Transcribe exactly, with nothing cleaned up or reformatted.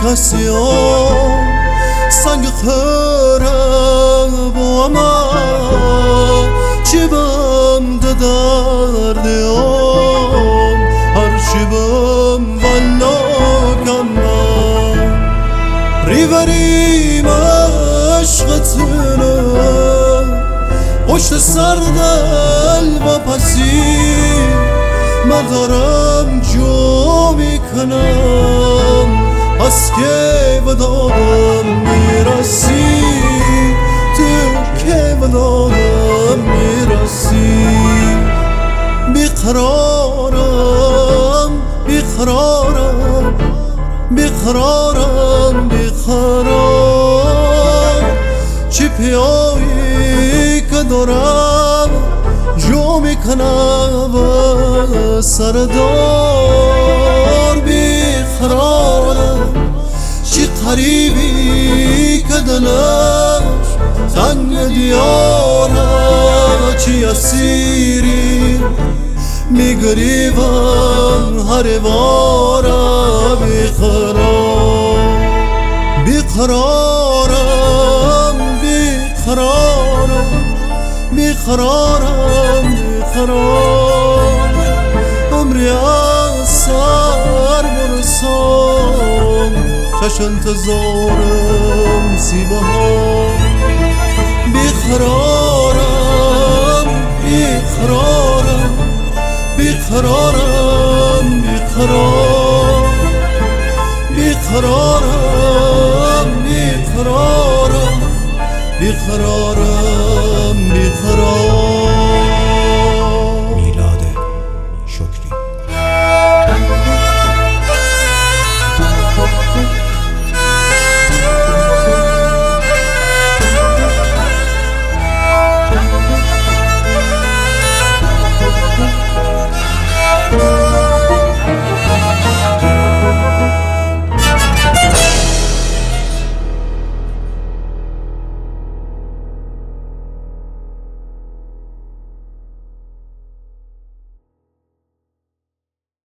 قسیام سنگ خرم با ما چی بم دردیام هر چی بم والا کمم ریوریم عشقتونه پشت سر دل و پسی من دارم جو میکنم از که به دادم میرسی تو که به دادم میرسی بیقرارم بیقرارم بیقرارم بیقرار چی پیایی که دارم جو میکنم و سردار بیقرارم چی قریبی که دلش تنگ دیاره چی اسیری میگریبم هر باره بیقرار بیقرارم بیقرارم بیقرارم بیقرار عمری از سر برسام چش انتظارم زیبه ها بیقرارم بیقرارم بیقرارم بیقرار بیقرارم بیقرارم بیقرارم بیقرار